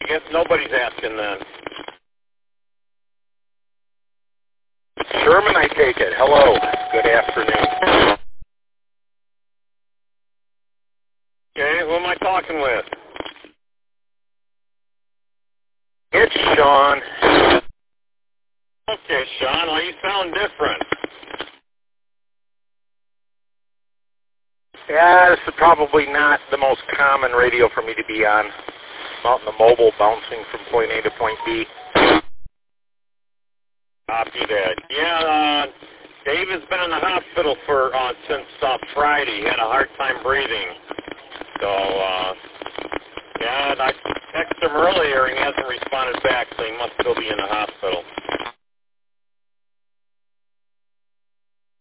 I guess nobody's asking then. Sherman, I take it. Hello. Good afternoon. Okay, who am I talking with? It's Sean. Okay, Sean, well, you sound different. Yeah, this is probably not the most common radio for me to be on. Out in the mobile, bouncing from point A to point B. Copy that. Yeah, Dave has been in the hospital since Friday. He had a hard time breathing. So, yeah, I texted him earlier and he hasn't responded back, so he must still be in the hospital.